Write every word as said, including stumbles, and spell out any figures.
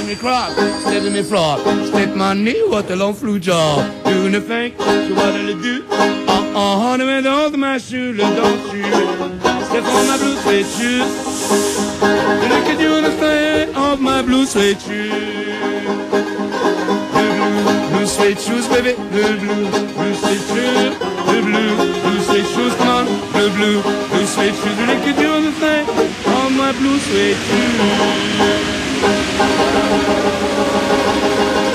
me crop, step in me flop, step my knee, what a long flu job. Doing the thing, so what do you do? Uh uh, honey, with all my shoes, don't you? Step on my blue suede shoes. You look at you the thing of my blue suede shoes. Blue, blue, blue suede shoes, baby. Blue, blue, blue suede shoes. Blue, blue, blue suede shoes, come on. Blue, blue, blue suede shoes. You look at you the thing of my blue suede shoes.